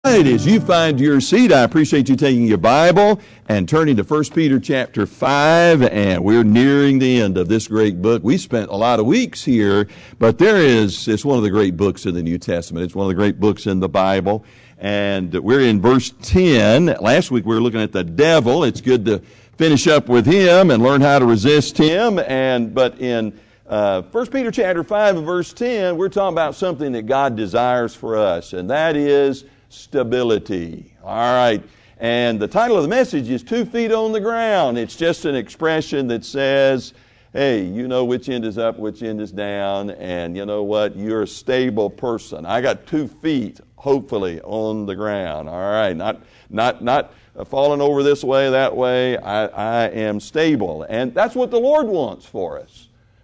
As you find your seat, I appreciate you taking your Bible and turning to 1 Peter chapter 5, and we're nearing the end of this great book. We spent a lot of weeks here, but it's one of the great books in the New Testament. It's one of the great books in the Bible, and we're in verse 10. Last week we were looking at the devil. It's good to finish up with him and learn how to resist him, but in 1 Peter chapter 5 and verse 10, we're talking about something that God desires for us, and that is stability. All right. And the title of the message is 2 feet on the ground. It's just an expression that says, hey, you know which end is up, which end is down, and you know what? You're a stable person. I got 2 feet, hopefully, on the ground. All right. Not falling over this way, that way. I am stable. And that's what the Lord wants for us.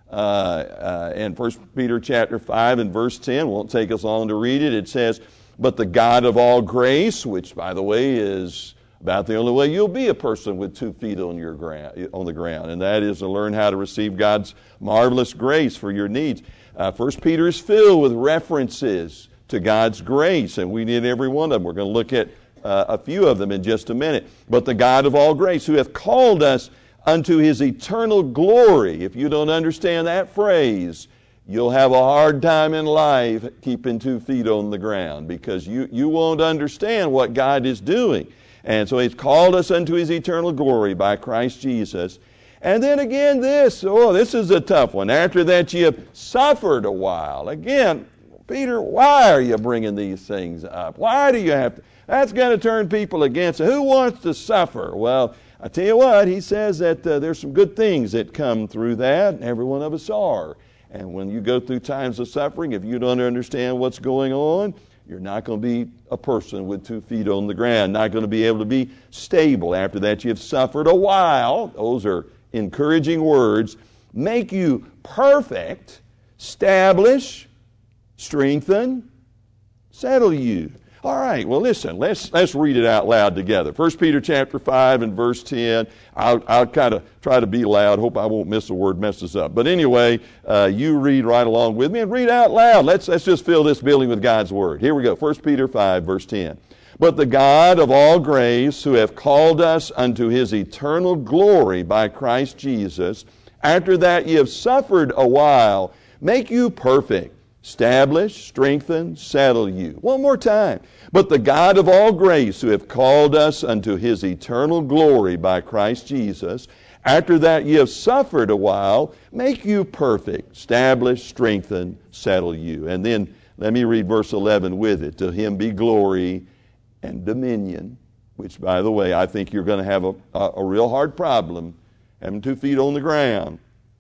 In 1 Peter chapter 5 and verse 10, won't take us long to read it. It says, but the God of all grace, which by the way is about the only way you'll be a person with 2 feet on the ground, and that is to learn how to receive God's marvelous grace for your needs. 1 Peter is filled with references to God's grace, and we need every one of them. We're going to look at a few of them in just a minute. But the God of all grace, who hath called us unto his eternal glory. If you don't understand that phrase, you'll have a hard time in life keeping 2 feet on the ground, because you won't understand what God is doing. And so he's called us unto his eternal glory by Christ Jesus. And then again this is a tough one. After that you have suffered a while. Again, Peter, why are you bringing these things up? Why do you have to? That's going to turn people against it. Who wants to suffer? Well, I tell you what, he says that there's some good things that come through that, and every one of us are. And when you go through times of suffering, if you don't understand what's going on, you're not going to be a person with 2 feet on the ground, not going to be able to be stable. After that, you've suffered a while. Those are encouraging words. Make you perfect, establish, strengthen, settle you. All right, well, listen, let's read it out loud together. 1 Peter chapter 5 and verse 10. I'll kind of try to be loud. Hope I won't miss a word, mess this up. But anyway, you read right along with me and read out loud. Let's just fill this building with God's word. Here we go, 1 Peter 5, verse 10. But the God of all grace, who hath called us unto his eternal glory by Christ Jesus, after that ye have suffered a while, make you perfect, establish, strengthen, settle you. One more time. But the God of all grace, who hath called us unto his eternal glory by Christ Jesus, after that ye have suffered a while, make you perfect, establish, strengthen, settle you. And then let me read verse 11 with it. To him be glory and dominion, which, by the way, I think you're going to have a real hard problem having 2 feet on the ground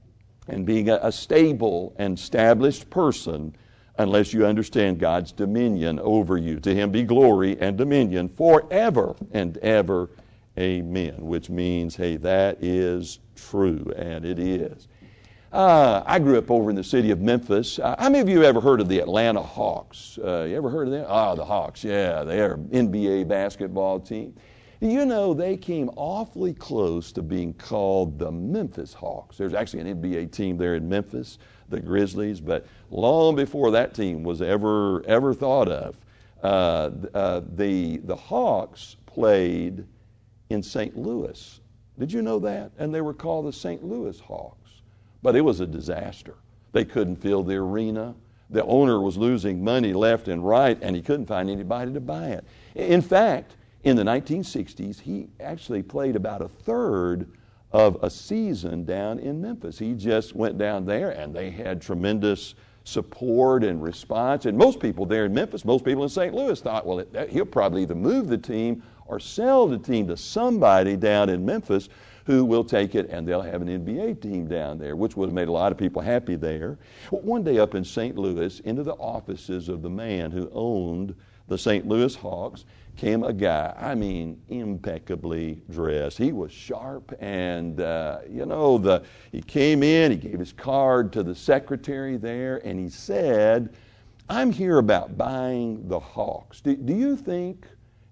and being a stable and established person unless you understand God's dominion over you. To him be glory and dominion forever and ever. Amen. Which means, hey, that is true, and it is. I grew up over in the city of Memphis. How many of you ever heard of the Atlanta Hawks? You ever heard of them? The Hawks, yeah. They're an NBA basketball team. You know, they came awfully close to being called the Memphis Hawks. There's actually an NBA team there in Memphis, the Grizzlies, but long before that team was ever thought of, the Hawks played in St. Louis. Did you know that? And they were called the St. Louis Hawks. But it was a disaster. They couldn't fill the arena. The owner was losing money left and right, and he couldn't find anybody to buy it. In fact, in the 1960s, he actually played about a third of a season down in Memphis. He just went down there, and they had tremendous support and response. And most people there in Memphis, most people in St. Louis thought, well, he'll probably either move the team or sell the team to somebody down in Memphis who will take it, and they'll have an NBA team down there, which would have made a lot of people happy there. Well, one day up in St. Louis, into the offices of the man who owned the St. Louis Hawks, came a guy, impeccably dressed. He was sharp, and he came in, he gave his card to the secretary there, and he said, I'm here about buying the Hawks. Do you think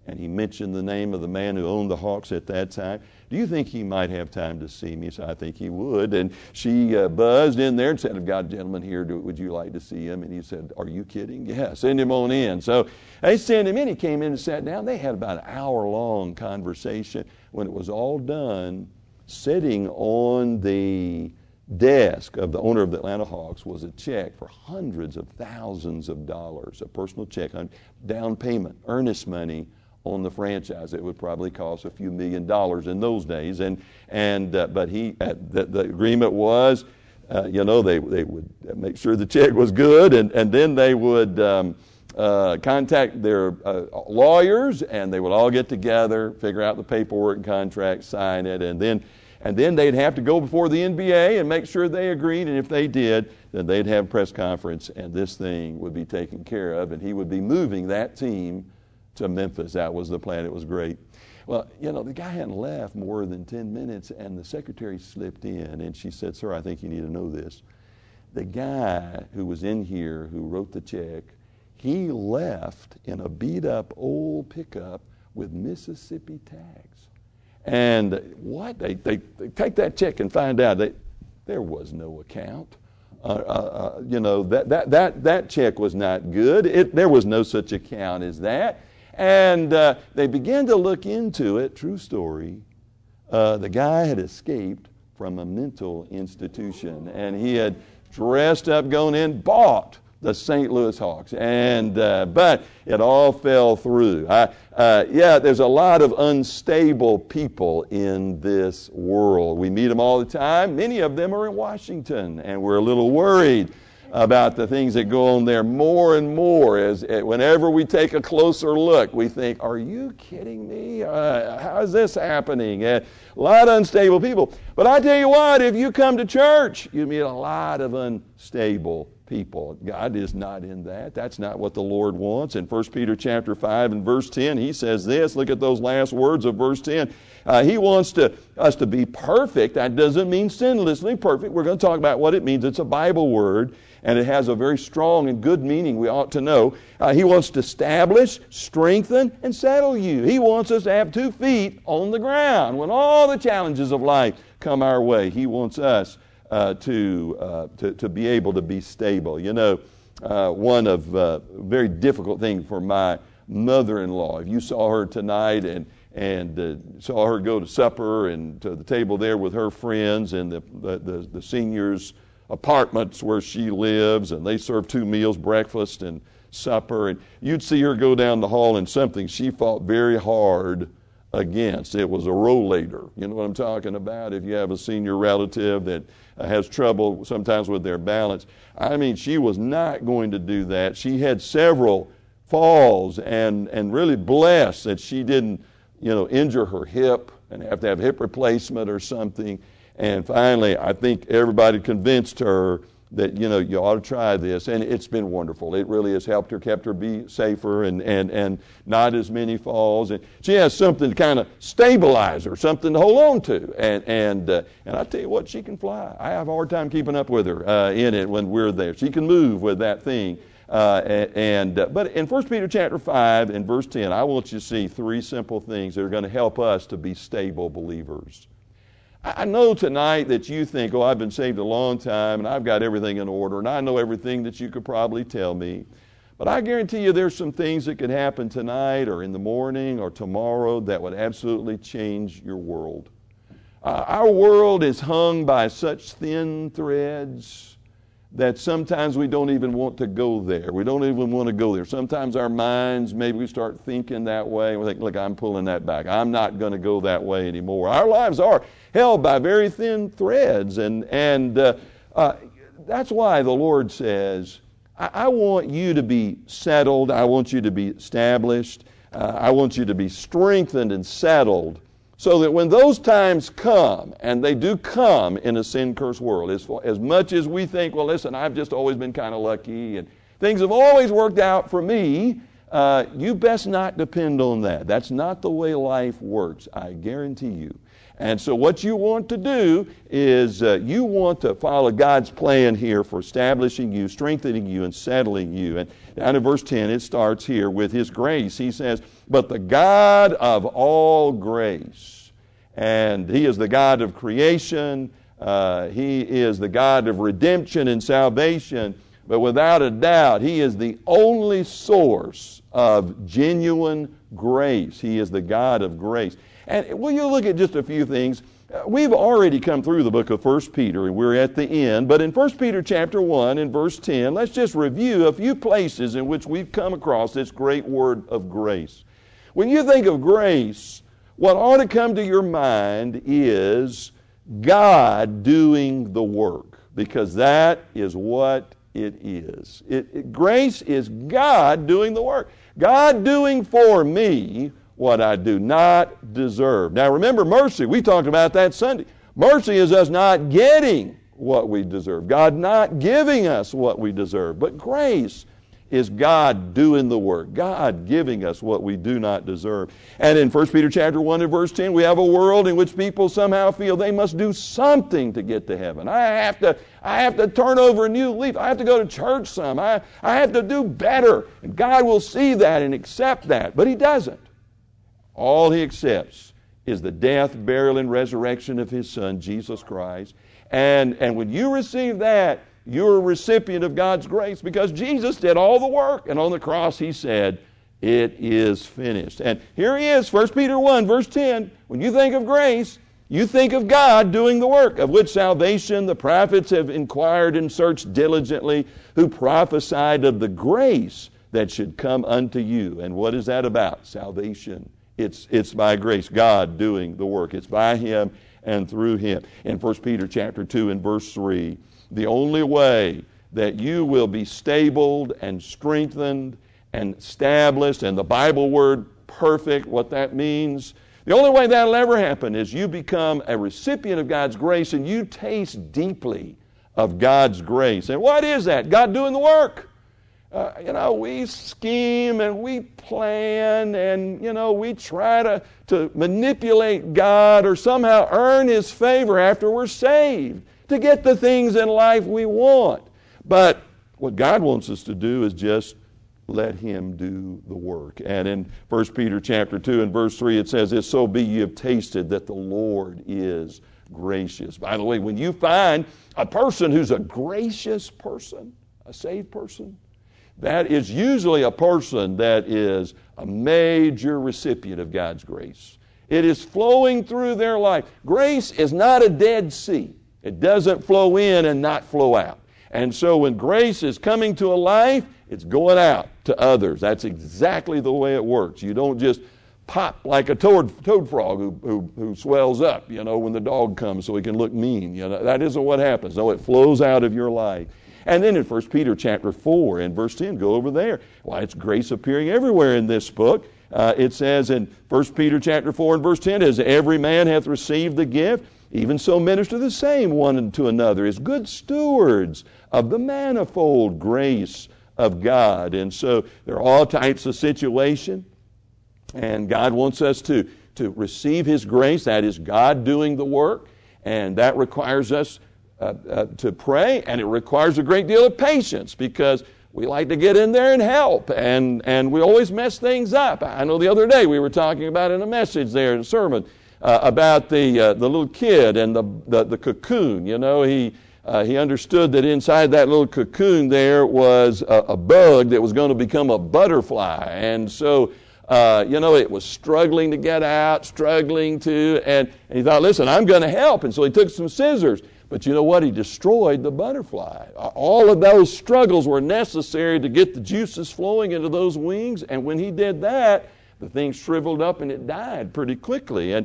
And he mentioned the name of the man who owned the Hawks at that time. Do you think he might have time to see me? So I think he would. And she buzzed in there and said, I've got a gentleman here. Would you like to see him? And he said, are you kidding? Yeah, send him on in. So they sent him in. He came in and sat down. They had about an hour-long conversation. When it was all done, sitting on the desk of the owner of the Atlanta Hawks was a check for hundreds of thousands of dollars, a personal check, down payment, earnest money on the franchise. It would probably cost a few $1 million in those days. But the agreement was, they would make sure the check was good, and then they would contact their lawyers, and they would all get together, figure out the paperwork and contract, sign it, and then they'd have to go before the NBA and make sure they agreed, and if they did, then they'd have a press conference, and this thing would be taken care of, and he would be moving that team to Memphis. That was the plan. It was great. Well, the guy hadn't left more than 10 minutes, and the secretary slipped in, and she said, sir, I think you need to know this. The guy who was in here who wrote the check, he left in a beat-up old pickup with Mississippi tags. And what? They take that check and find out there was no account. That check was not good. There was no such account as that. And they began to look into it. True story. The guy had escaped from a mental institution, and he had dressed up, gone in, bought the St. Louis Hawks, but it all fell through. There's a lot of unstable people in this world. We meet them all the time. Many of them are in Washington, and we're a little worried about the things that go on there more and more. Whenever we take a closer look, we think, are you kidding me? How is this happening? A lot of unstable people. But I tell you what, if you come to church, you meet a lot of unstable people. God is not in that. That's not what the Lord wants. In 1 Peter chapter 5 and verse 10, he says this. Look at those last words of verse 10. He wants us to be perfect. That doesn't mean sinlessly perfect. We're going to talk about what it means. It's a Bible word, and it has a very strong and good meaning we ought to know. He wants to establish, strengthen, and settle you. He wants us to have 2 feet on the ground when all the challenges of life come our way. He wants us to be able to be stable. One of very difficult thing for my mother-in-law. If you saw her tonight and saw her go to supper and to the table there with her friends and the seniors' apartments where she lives, and they serve 2 meals, breakfast and supper, and you'd see her go down the hall and something she fought very hard against. It was a rollator. You know what I'm talking about? If you have a senior relative that has trouble sometimes with their balance. I mean, she was not going to do that. She had several falls and really blessed that she didn't, injure her hip and have to have hip replacement or something. And finally, I think everybody convinced her that, you ought to try this. And it's been wonderful. It really has helped her, kept her be safer and not as many falls. And she has something to kind of stabilize her, something to hold on to. And I tell you what, she can fly. I have a hard time keeping up with her in it when we're there. She can move with that thing. But in 1 Peter chapter 5 and verse 10, I want you to see 3 simple things that are going to help us to be stable believers. I know tonight that you think, I've been saved a long time and I've got everything in order and I know everything that you could probably tell me. But I guarantee you there's some things that could happen tonight or in the morning or tomorrow that would absolutely change your world. Our world is hung by such thin threads that sometimes we don't even want to go there. We don't even want to go there. Sometimes our minds, maybe we start thinking that way. We think, look, I'm pulling that back. I'm not going to go that way anymore. Our lives are held by very thin threads. And that's why the Lord says, I want you to be settled. I want you to be established. I want you to be strengthened and settled so that when those times come, and they do come in a sin-cursed world, as much as we think, well, listen, I've just always been kind of lucky, and things have always worked out for me, you best not depend on that. That's not the way life works, I guarantee you. And so what you want to do is you want to follow God's plan here for establishing you, strengthening you, and settling you. And down in verse 10, it starts here with His grace. He says, but the God of all grace. And He is the God of creation. He is the God of redemption and salvation. But without a doubt, He is the only source of genuine grace. He is the God of grace. And will you look at just a few things? We've already come through the book of 1 Peter, and we're at the end. But in 1 Peter chapter 1 and verse 10, let's just review a few places in which we've come across this great word of grace. When you think of grace, what ought to come to your mind is God doing the work, because that is what it is. Grace is God doing the work. God doing for me what I do not deserve. Now remember, mercy, we talked about that Sunday. Mercy is us not getting what we deserve. God not giving us what we deserve. But grace is God doing the work. God giving us what we do not deserve. And in 1 Peter chapter 1 and verse 10, we have a world in which people somehow feel they must do something to get to heaven. I have to turn over a new leaf. I have to go to church some. I have to do better. And God will see that and accept that. But He doesn't. All He accepts is the death, burial, and resurrection of His Son, Jesus Christ. And when you receive that, you're a recipient of God's grace, because Jesus did all the work. And on the cross He said, it is finished. And here He is, 1 Peter 1, verse 10. When you think of grace, you think of God doing the work, of which salvation the prophets have inquired and searched diligently, who prophesied of the grace that should come unto you. And what is that about? Salvation. It's by grace, God doing the work. It's by Him and through Him. In 1 Peter chapter 2 and verse 3, the only way that you will be stabled and strengthened and established, and the Bible word perfect, what that means, the only way that'll ever happen is you become a recipient of God's grace and you taste deeply of God's grace. And what is that? God doing the work. We scheme and we plan and, we try to manipulate God or somehow earn His favor after we're saved to get the things in life we want. But what God wants us to do is just let Him do the work. And in 1 Peter chapter 2 and verse 3, it says, if so be you have tasted that the Lord is gracious. By the way, when you find a person who's a gracious person, a saved person, that is usually a person that is a major recipient of God's grace. It is flowing through their life. Grace is not a Dead Sea. It doesn't flow in and not flow out. And so when grace is coming to a life, it's going out to others. That's exactly the way it works. You don't just pop like a toad frog who swells up, when the dog comes so he can look mean. That isn't what happens. No, it flows out of your life. And then in 1 Peter chapter 4 and verse 10, go over there. Why, it's grace appearing everywhere in this book. It says in 1 Peter chapter 4 and verse 10, as every man hath received the gift, even so minister the same one to another, as good stewards of the manifold grace of God. And so there are all types of situations, and God wants us to receive His grace. That is God doing the work, and that requires us to pray, and it requires a great deal of patience, because we like to get in there and help, and we always mess things up. I know the other day we were talking about in a message there in a sermon about the little kid and the cocoon. He understood that inside that little cocoon there was a bug that was going to become a butterfly, and so it was struggling to get out, and he thought, listen, I'm going to help, and so he took some scissors. But you know what? He destroyed the butterfly. All of those struggles were necessary to get the juices flowing into those wings, and when he did that, the thing shriveled up and it died pretty quickly.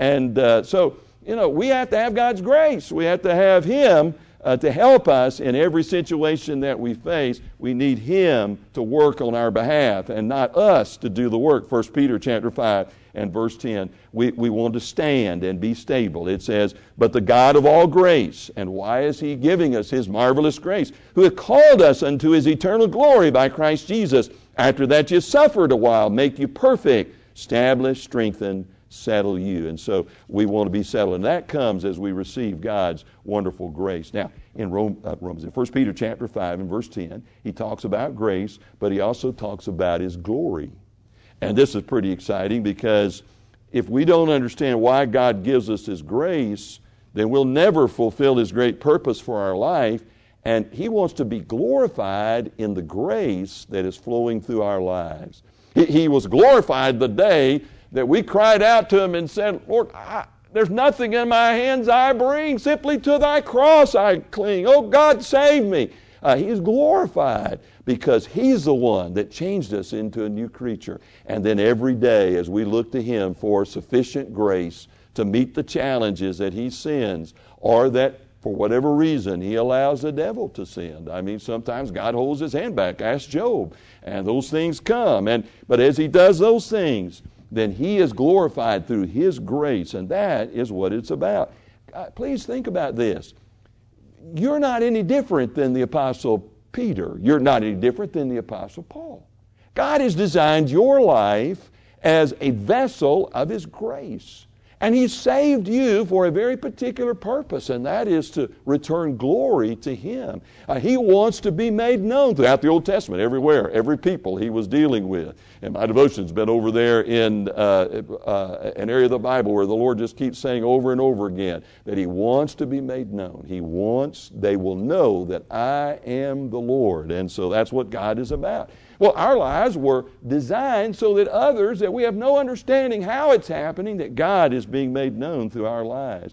So we have to have God's grace. We have to have Him to help us in every situation that we face. We need Him to work on our behalf and not us to do the work. 1 Peter chapter 5 and verse 10, we want to stand and be stable. It says, but the God of all grace, and why is He giving us His marvelous grace, who hath called us unto His eternal glory by Christ Jesus, After that you suffered a while, make you perfect, establish, strengthen, settle you. And so we want to be settled. And that comes as we receive God's wonderful grace. Now, in Romans, in 1 Peter chapter 5 and verse 10, he talks about grace, but he also talks about his glory. And this is pretty exciting because if we don't understand why God gives us his grace, then we'll never fulfill his great purpose for our life. And he wants to be glorified in the grace that is flowing through our lives. He was glorified the day that we cried out to him and said, Lord, there's nothing in my hands I bring. Simply to thy cross I cling. Oh, God, save me. He's glorified because he's the one that changed us into a new creature. And then every day as we look to him for sufficient grace to meet the challenges that he sends, or that for whatever reason he allows the devil to send. I mean, sometimes God holds his hand back. Ask Job. And those things come. But as he does those things, then he is glorified through his grace, and that is what it's about. Please think about this. You're not any different than the Apostle Peter. You're not any different than the Apostle Paul. God has designed your life as a vessel of his grace. And he saved you for a very particular purpose, and that is to return glory to him. He wants to be made known throughout the Old Testament, everywhere, every people he was dealing with. And my devotion's been over there in an area of the Bible where the Lord just keeps saying over and over again that he wants to be made known. They will know that I am the Lord. And so that's what God is about. Well, our lives were designed so that others, that we have no understanding how it's happening, that God is being made known through our lives.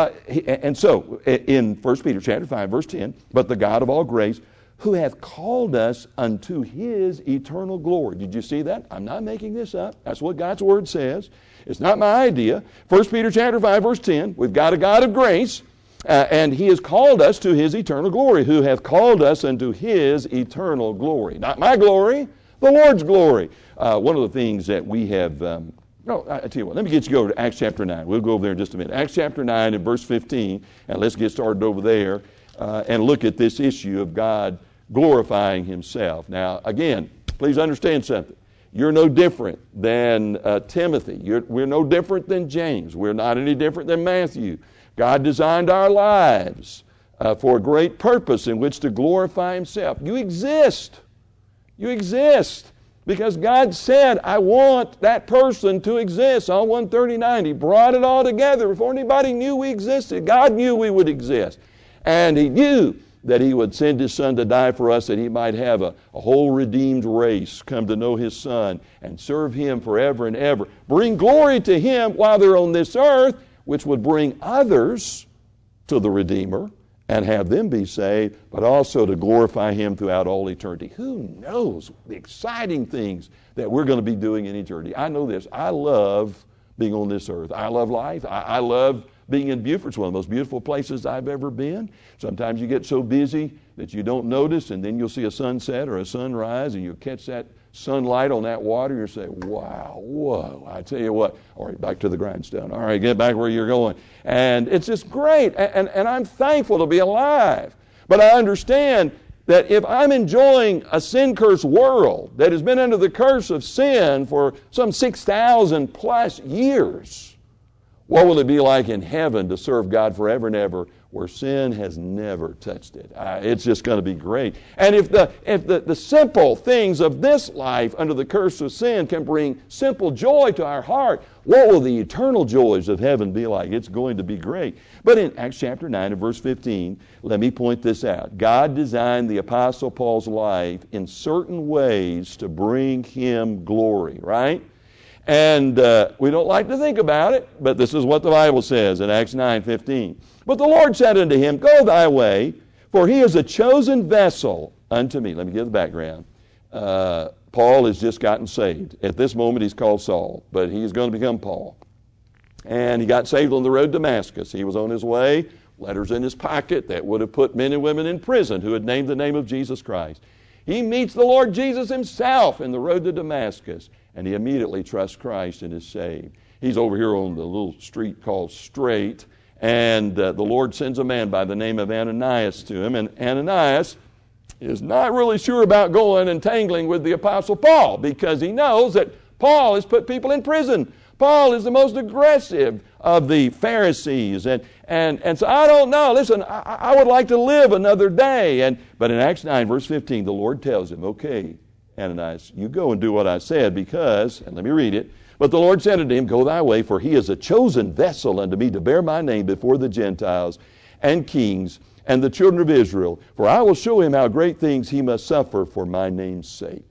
And so, in 1 Peter chapter 5, verse 10, but the God of all grace, who hath called us unto his eternal glory. Did you see that? I'm not making this up. That's what God's Word says. It's not my idea. 1 Peter chapter 5, verse 10, we've got a God of grace, and he has called us to his eternal glory, who hath called us unto his eternal glory. Not my glory, the Lord's glory. One of the things that we have, I tell you what, let me get you over to Acts chapter 9. We'll go over there in just a minute. Acts chapter 9 and verse 15, and let's get started over there and look at this issue of God glorifying himself. Now, again, please understand something. You're no different than Timothy. We're no different than James. We're not any different than Matthew. God designed our lives for a great purpose in which to glorify himself. You exist. You exist because God said, I want that person to exist. Psalm 139, he brought it all together before anybody knew we existed. God knew we would exist. And he knew that he would send his Son to die for us, that he might have a whole redeemed race come to know his Son and serve him forever and ever. Bring glory to him while they're on this earth, which would bring others to the Redeemer and have them be saved, but also to glorify him throughout all eternity. Who knows the exciting things that we're going to be doing in eternity? I know this. I love being on this earth. I love life. I love being in Beaufort. It's one of the most beautiful places I've ever been. Sometimes you get so busy that you don't notice, and then you'll see a sunset or a sunrise, and you'll catch that sunlight on that water. You'll say, wow, whoa. I tell you what. All right, back to the grindstone. All right, get back where you're going. And it's just great, and I'm thankful to be alive. But I understand that if I'm enjoying a sin-cursed world that has been under the curse of sin for some 6,000 plus years, what will it be like in heaven to serve God forever and ever where sin has never touched it? It's just going to be great. And if the simple things of this life under the curse of sin can bring simple joy to our heart, what will the eternal joys of heaven be like? It's going to be great. But in Acts chapter 9 and verse 15, let me point this out. God designed the Apostle Paul's life in certain ways to bring him glory, right? And we don't like to think about it, but this is what the Bible says in Acts 9:15. But the Lord said unto him, Go thy way, for he is a chosen vessel unto me. Let me give the background. Paul has just gotten saved. At this moment he's called Saul, but he's going to become Paul. And he got saved on the road to Damascus. He was on his way, letters in his pocket that would have put men and women in prison who had named the name of Jesus Christ. He meets the Lord Jesus himself in the road to Damascus, and he immediately trusts Christ and is saved. He's over here on the little street called Straight, and the Lord sends a man by the name of Ananias to him. And Ananias is not really sure about going and tangling with the Apostle Paul, because he knows that Paul has put people in prison. Paul is the most aggressive of the Pharisees. And so I don't know. Listen, I would like to live another day. But in Acts 9, verse 15, the Lord tells him, okay, Ananias, you go and do what I said, because, and let me read it, but the Lord said unto him, go thy way, for he is a chosen vessel unto me to bear my name before the Gentiles and kings and the children of Israel. For I will show him how great things he must suffer for my name's sake.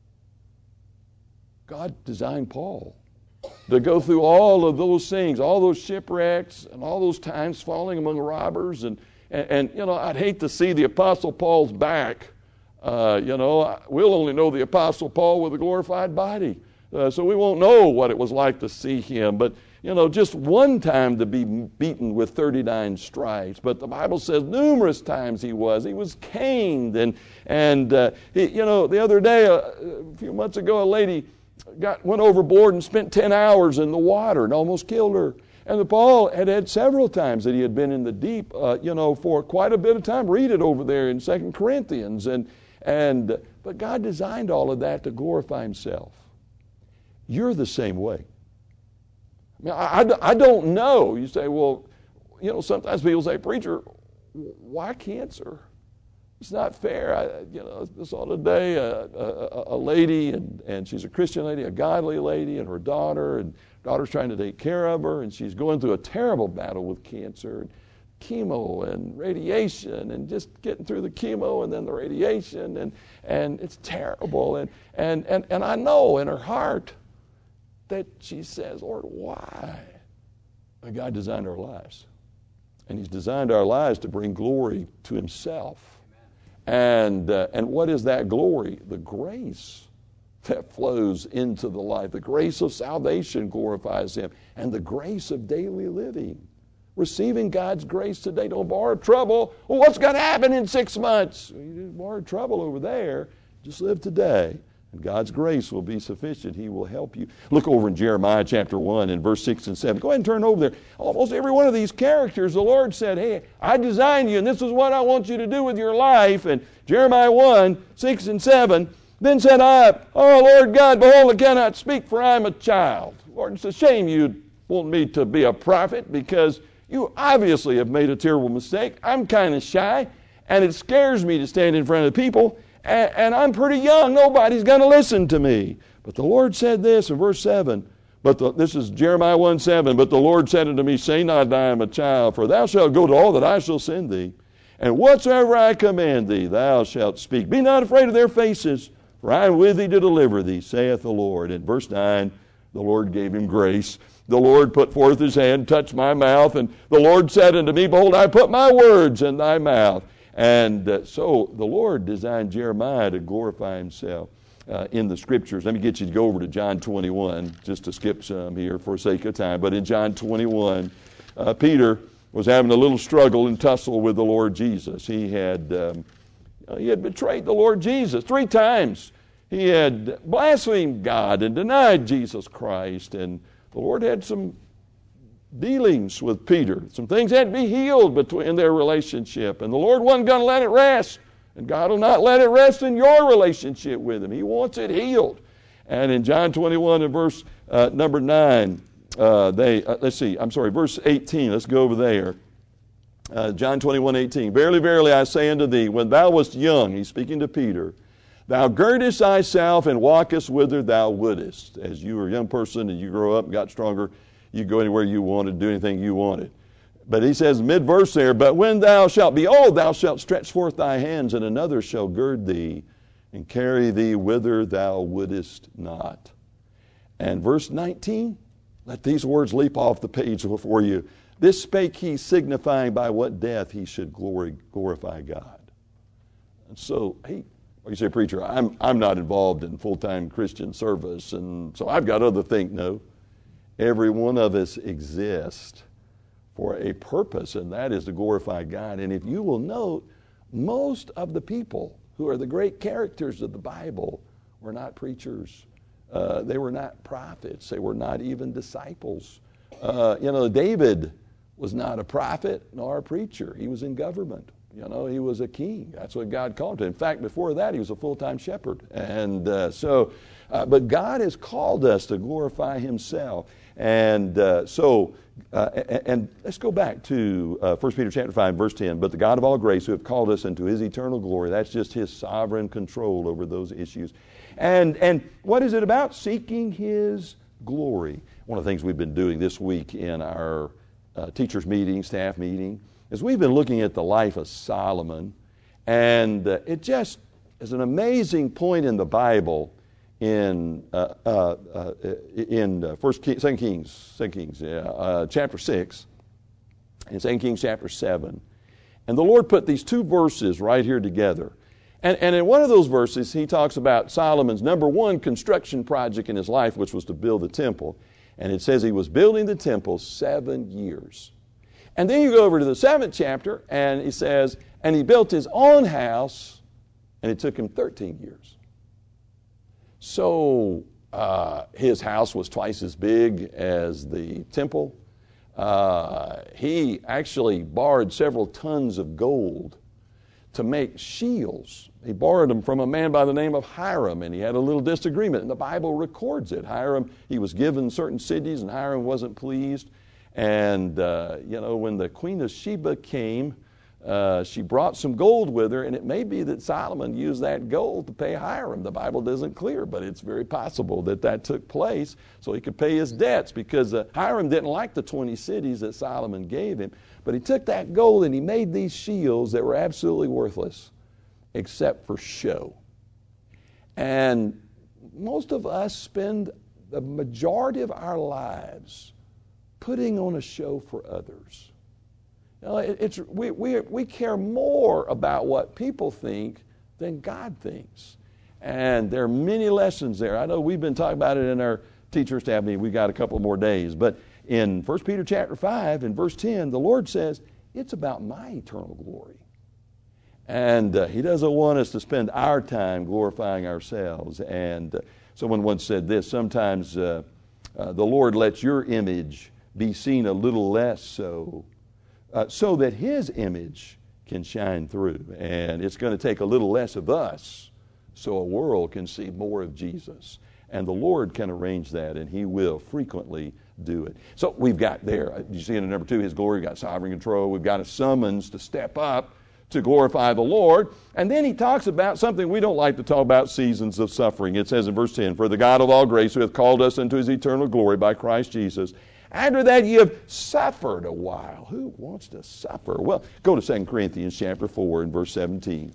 God designed Paul to go through all of those things, all those shipwrecks and all those times falling among robbers. And you know, I'd hate to see the Apostle Paul's back. You know, we'll only know the Apostle Paul with a glorified body. So we won't know what it was like to see him. But, you know, just one time to be beaten with 39 stripes. But the Bible says numerous times he was. He was caned. And you know, the other day, a few months ago, a lady went overboard and spent 10 hours in the water and almost killed her. And Paul had several times that he had been in the deep, you know, for quite a bit of time. Read it over there in 2 Corinthians. But God designed all of that to glorify himself. You're the same way. I mean, I don't know. You say, well, you know, sometimes people say, preacher, why cancer? It's not fair. You know, I saw today a lady, and she's a Christian lady, a godly lady, and her daughter's trying to take care of her, and she's going through a terrible battle with cancer, and chemo and radiation, and just getting through the chemo and then the radiation, and it's terrible. And I know in her heart that she says, Lord, why? But God designed our lives. And he's designed our lives to bring glory to himself. And what is that glory? The grace that flows into the life. The grace of salvation glorifies him. And the grace of daily living. Receiving God's grace today. Don't borrow trouble. Well, what's going to happen in 6 months? You didn't borrow trouble over there. Just live today. And God's grace will be sufficient. He will help you. Look over in Jeremiah chapter 1 and verse 6 and 7. Go ahead and turn over there. Almost every one of these characters, the Lord said, hey, I designed you, and this is what I want you to do with your life. And Jeremiah 1, 6 and 7. Then said I, oh, Lord God, behold, I cannot speak, for I am a child. Lord, it's a shame you want me to be a prophet, because you obviously have made a terrible mistake. I'm kind of shy, and it scares me to stand in front of people. And I'm pretty young. Nobody's going to listen to me. But the Lord said this in verse 7. This is Jeremiah 1:7. But the Lord said unto me, say not that I am a child, for thou shalt go to all that I shall send thee. And whatsoever I command thee, thou shalt speak. Be not afraid of their faces, for I am with thee to deliver thee, saith the Lord. In verse 9, the Lord gave him grace. The Lord put forth his hand, touched my mouth, and the Lord said unto me, behold, I put my words in thy mouth. And so the Lord designed Jeremiah to glorify himself in the Scriptures. Let me get you to go over to John 21, just to skip some here for sake of time. But in John 21, Peter was having a little struggle and tussle with the Lord Jesus. He had betrayed the Lord Jesus 3 times. He had blasphemed God and denied Jesus Christ. And the Lord had some dealings with Peter. Some things had to be healed in their relationship. And the Lord wasn't going to let it rest. And God will not let it rest in your relationship with him. He wants it healed. And in John 21 and verse number 9, verse 18. Let's go over there. John 21:18. Verily, verily, I say unto thee, when thou wast young, he's speaking to Peter, thou girdest thyself and walkest whither thou wouldest. As you were a young person and you grow up and got stronger, you go anywhere you wanted, do anything you wanted. But he says mid-verse there, but when thou shalt be old, thou shalt stretch forth thy hands, and another shall gird thee and carry thee whither thou wouldest not. And verse 19, let these words leap off the page for you. This spake he, signifying by what death he should glorify God. And so, you say, preacher, I'm not involved in full-time Christian service, and so I've got other things. No. Every one of us exists for a purpose, and that is to glorify God. And if you will note, most of the people who are the great characters of the Bible were not preachers. They were not prophets. They were not even disciples. David was not a prophet nor a preacher. He was in government. You know, he was a king. That's what God called him. In fact, before that, he was a full-time shepherd. And but God has called us to glorify himself. And and let's go back to 1 Peter chapter 5, verse 10. But the God of all grace, who have called us into his eternal glory, that's just his sovereign control over those issues. And what is it about? Seeking his glory. One of the things we've been doing this week in our teachers meeting, staff meeting, is we've been looking at the life of Solomon. And it just is an amazing point in the Bible in 2 Kings, chapter 6, and 2 Kings chapter 7. And the Lord put these two verses right here together. And in one of those verses, he talks about Solomon's number one construction project in his life, which was to build the temple. And it says he was building the temple 7 years. And then you go over to the 7th chapter, and he says, and he built his own house, and it took him 13 years. So his house was twice as big as the temple. He actually borrowed several tons of gold to make shields. He borrowed them from a man by the name of Hiram, and he had a little disagreement, and the Bible records it. Hiram, he was given certain cities, and Hiram wasn't pleased. And, when the Queen of Sheba came, she brought some gold with her, and it may be that Solomon used that gold to pay Hiram. The Bible isn't clear, but it's very possible that took place so he could pay his debts, because Hiram didn't like the 20 cities that Solomon gave him. But he took that gold and he made these shields that were absolutely worthless except for show. And most of us spend the majority of our lives putting on a show for others. You know, we care more about what people think than God thinks. And there are many lessons there. I know we've been talking about it in our teacher staff meeting. We've got a couple more days. But in 1 Peter chapter 5 and verse 10, the Lord says, it's about my eternal glory. And he doesn't want us to spend our time glorifying ourselves. And someone once said this, sometimes the Lord lets your image be seen a little less so that his image can shine through. And it's going to take a little less of us so a world can see more of Jesus. And the Lord can arrange that, and he will frequently do it. So we've got there, you see in number 2, his glory, we've got sovereign control, we've got a summons to step up to glorify the Lord. And then he talks about something we don't like to talk about, seasons of suffering. It says in verse 10, for the God of all grace, who hath called us into his eternal glory by Christ Jesus, after that you have suffered a while. Who wants to suffer? Well, go to 2 Corinthians chapter 4 and verse 17.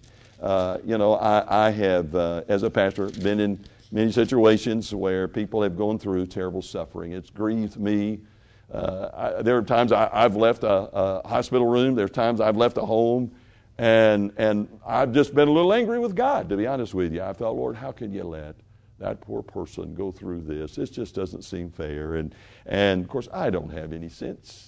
I have, as a pastor, been in many situations where people have gone through terrible suffering. It's grieved me. There are times I've left a hospital room. There's times I've left a home. And I've just been a little angry with God, to be honest with you. I thought, Lord, how can you let that poor person go through this? This just doesn't seem fair. And of course, I don't have any sense,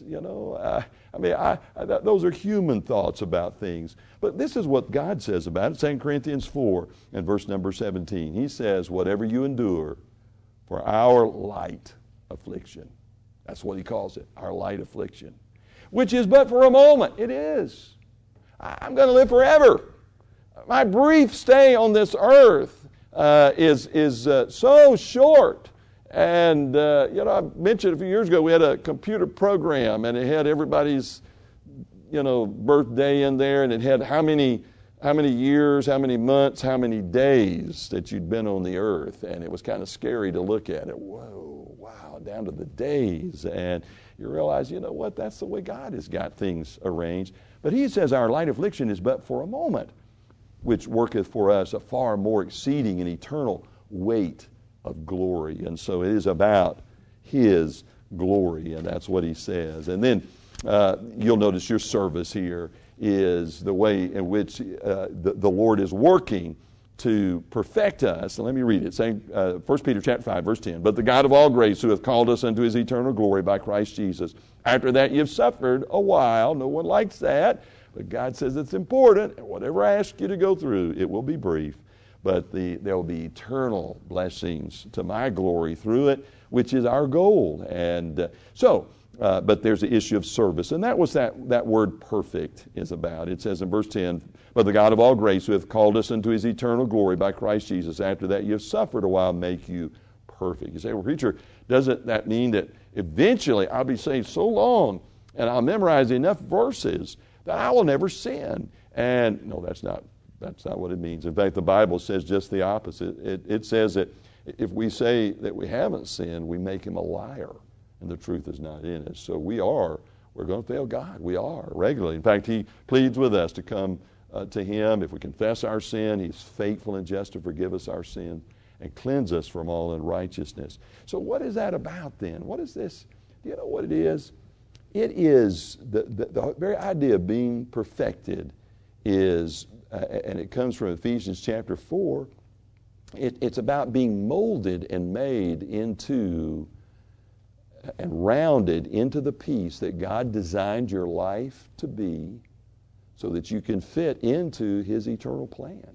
those are human thoughts about things. But this is what God says about it. 2 Corinthians 4 and verse number 17. He says, whatever you endure for our light affliction. That's what he calls it, our light affliction. Which is but for a moment. It is. I'm going to live forever. My brief stay on this earth is so short. And, I mentioned a few years ago we had a computer program, and it had everybody's, birthday in there, and it had how many years, how many months, how many days that you'd been on the earth. And it was kind of scary to look at it. Whoa, wow, down to the days. And you realize, that's the way God has got things arranged. But he says our light affliction is but for a moment, which worketh for us a far more exceeding and eternal weight of glory. And so it is about his glory, and that's what he says. And then you'll notice your service here is the way in which the Lord is working to perfect us. And let me read it, saying 1 Peter chapter 5, verse 10. But the God of all grace, who hath called us unto his eternal glory by Christ Jesus, after that you've suffered a while. No one likes that, but God says it's important. And whatever I ask you to go through, it will be brief. But there will be eternal blessings to my glory through it, which is our goal. And so But there's the issue of service. And that was that word perfect is about. It says in verse 10, but the God of all grace who hath called us into his eternal glory by Christ Jesus, after that you have suffered a while, make you perfect. You say, well, preacher, doesn't that mean that eventually I'll be saved so long and I'll memorize enough verses that I will never sin? And no, that's not what it means. In fact, the Bible says just the opposite. It says that if we say that we haven't sinned, we make him a liar, and the truth is not in us. So we're going to fail God. We are regularly. In fact, he pleads with us to come to him. If we confess our sin, he's faithful and just to forgive us our sin and cleanse us from all unrighteousness. So what is that about then? What is this? Do you know what it is? It is the very idea of being perfected is, and it comes from Ephesians chapter 4, it's about being molded and made into and rounded into the piece that God designed your life to be so that you can fit into his eternal plan.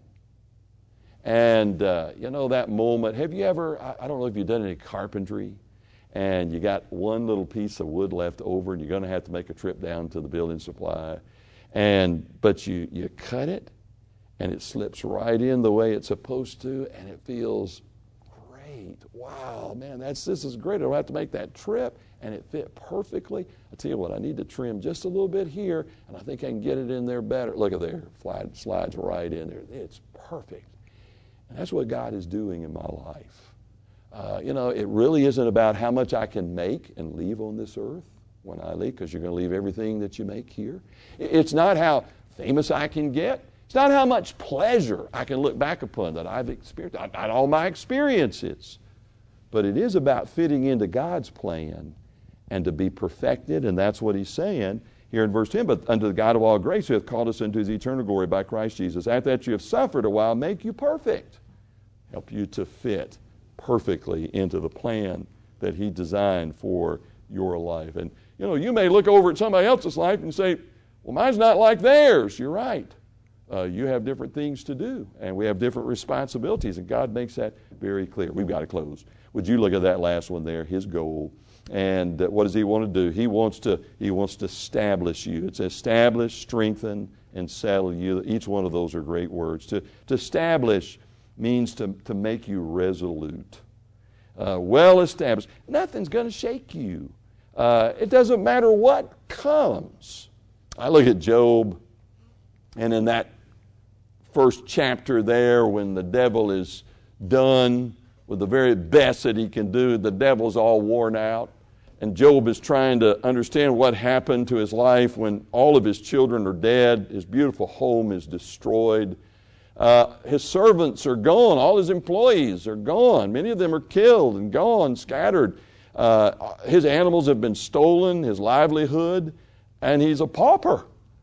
And, that moment, have you ever, I don't know if you've done any carpentry, and you got one little piece of wood left over, and you're going to have to make a trip down to the building supply, but you cut it, and it slips right in the way it's supposed to, and it feels great. Wow, man, this is great. I don't have to make that trip, and it fit perfectly. I tell you what, I need to trim just a little bit here, and I think I can get it in there better. Look at there, slides right in there. It's perfect. And that's what God is doing in my life. It really isn't about how much I can make and leave on this earth when I leave, because you're going to leave everything that you make here. It's not how famous I can get. It's not how much pleasure I can look back upon that I've experienced, not all my experiences. But it is about fitting into God's plan and to be perfected, and that's what he's saying here in verse 10. But unto the God of all grace who hath called us into his eternal glory by Christ Jesus, after that you have suffered a while, make you perfect. Help you to fit perfectly into the plan that he designed for your life. And, you may look over at somebody else's life and say, well, mine's not like theirs. You're right. You have different things to do, and we have different responsibilities, and God makes that very clear. We've got to close. Would you look at that last one there, his goal? And what does he want to do? He wants to establish you. It's establish, strengthen, and settle you. Each one of those are great words. To establish means to make you resolute, well established. Nothing's going to shake you. It doesn't matter what comes. I look at Job, and in that first chapter there, when the devil is done with the very best that he can do, the devil's all worn out, and Job is trying to understand what happened to his life when all of his children are dead, his beautiful home is destroyed. His servants are gone. All his employees are gone. Many of them are killed and gone, scattered. His animals have been stolen, his livelihood, and he's a pauper.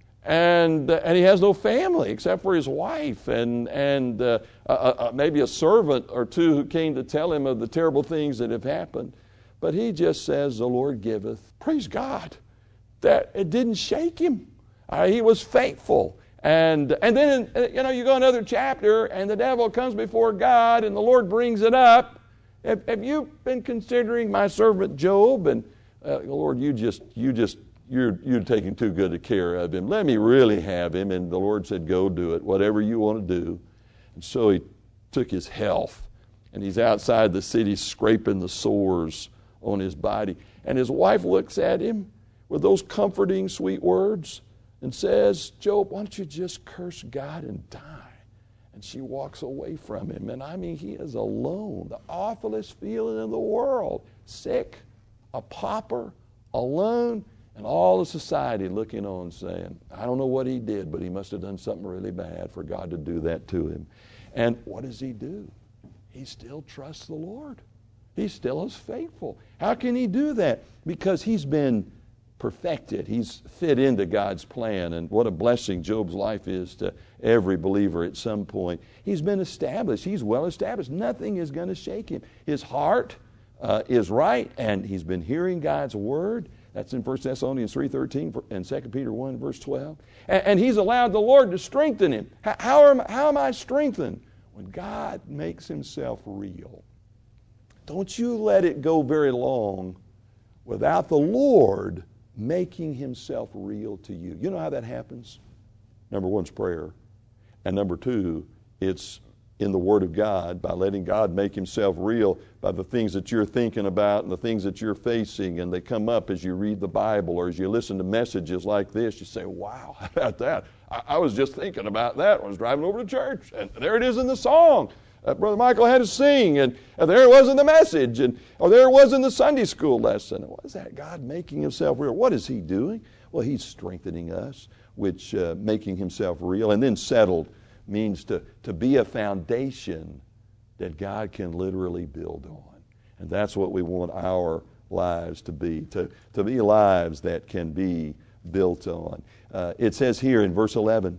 And he has no family except for his wife and maybe a servant or two who came to tell him of the terrible things that have happened. But he just says, the Lord giveth. Praise God. That it didn't shake him. He was faithful. And then, you go another chapter, and the devil comes before God, and the Lord brings it up. Have you been considering my servant Job? And Lord, you're taking too good a care of him. Let me really have him. And the Lord said, go do it, whatever you want to do. And so he took his health, and he's outside the city scraping the sores on his body. And his wife looks at him with those comforting, sweet words and says, Job, why don't you just curse God and die? And she walks away from him. And he is alone, the awfulest feeling in the world. Sick, a pauper, alone, and all of society looking on saying, I don't know what he did, but he must have done something really bad for God to do that to him. And what does he do? He still trusts the Lord. He still is faithful. How can he do that? Because he's been perfected. He's fit into God's plan. And what a blessing Job's life is to every believer at some point. He's been established. He's well established. Nothing is going to shake him. His heart is right, and he's been hearing God's word. That's in 1 Thessalonians 3:13 and 2 Peter 1, verse 12. And he's allowed the Lord to strengthen him. How am I strengthened? When God makes himself real. Don't you let it go very long without the Lord making himself real to you. You know how that happens? Number one is prayer. And number two, it's in the Word of God, by letting God make himself real by the things that you're thinking about and the things that you're facing, and they come up as you read the Bible or as you listen to messages like this. You say, wow, how about that? I was just thinking about that when I was driving over to church, and there it is in the song. Brother Michael had to sing, and there it was in the message, or there it was in the Sunday school lesson. What is that? God making himself real. What is he doing? Well, he's strengthening us, which making himself real. And then settled means to be a foundation that God can literally build on. And that's what we want our lives to be lives that can be built on. It says here in verse 11,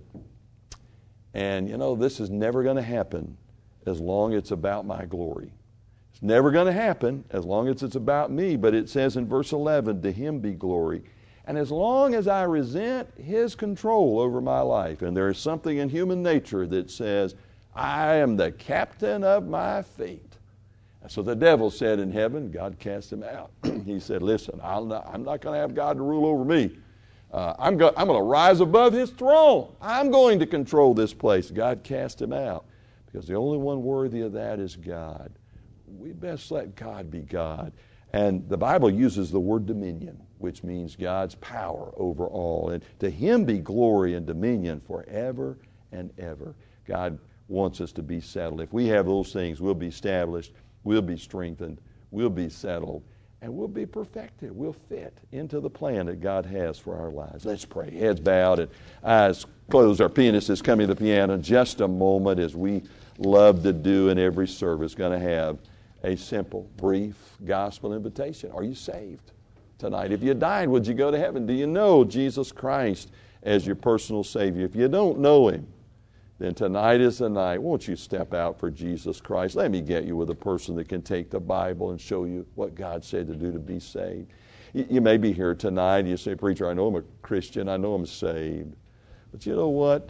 and you know, this is never going to happen as long as it's about my glory. It's never going to happen as long as it's about me, but it says in verse 11, to him be glory. And as long as I resent his control over my life, and there is something in human nature that says, I am the captain of my fate. And so the devil said in heaven, God cast him out. He said, listen, I'm not going to have God to rule over me. I'm going to rise above his throne. I'm going to control this place. God cast him out because the only one worthy of that is God. We best let God be God. And the Bible uses the word dominion, which means God's power over all. And to him be glory and dominion forever and ever. God wants us to be settled. If we have those things, we'll be established, we'll be strengthened, we'll be settled, and we'll be perfected. We'll fit into the plan that God has for our lives. Let's pray. Heads bowed and eyes closed. Our pianist is coming to the piano in just a moment, as we love to do in every service. Going to have a simple, brief gospel invitation. Are you saved tonight? If you died, would you go to heaven? Do you know Jesus Christ as your personal Savior? If you don't know him, then tonight is the night. Won't you step out for Jesus Christ? Let me get you with a person that can take the Bible and show you what God said to do to be saved. You may be here tonight and you say, preacher, I know I'm a Christian. I know I'm saved. But you know what?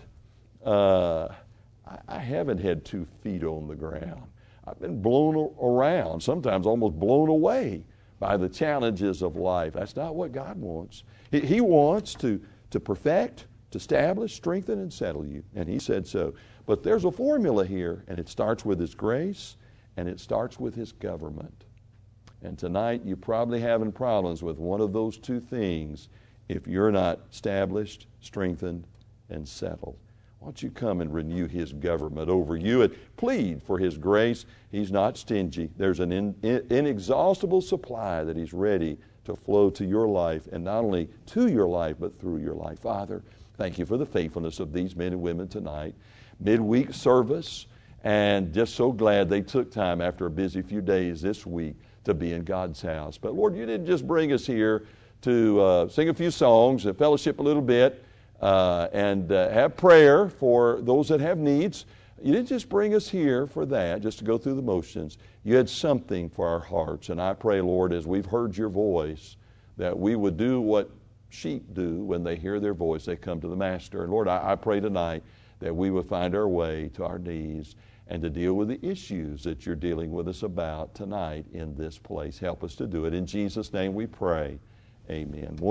I haven't had 2 feet on the ground. I've been blown around, sometimes almost blown away by the challenges of life. That's not what God wants. He wants to perfect, to establish, strengthen, and settle you. And he said so. But there's a formula here, and it starts with his grace, and it starts with his government. And tonight you're probably having problems with one of those 2 things if you're not established, strengthened, and settled. Why don't you come and renew his government over you and plead for his grace? He's not stingy. There's an inexhaustible supply that he's ready to flow to your life, and not only to your life, but through your life. Father, thank you for the faithfulness of these men and women tonight. Midweek service, and just so glad they took time after a busy few days this week to be in God's house. But Lord, you didn't just bring us here to sing a few songs and fellowship a little bit, and have prayer for those that have needs. You didn't just bring us here for that, just to go through the motions. You had something for our hearts. And I pray, Lord, as we've heard your voice, that we would do what sheep do when they hear their voice. They come to the Master. And Lord, I pray tonight that we would find our way to our knees and to deal with the issues that you're dealing with us about tonight in this place. Help us to do it. In Jesus' name we pray. Amen.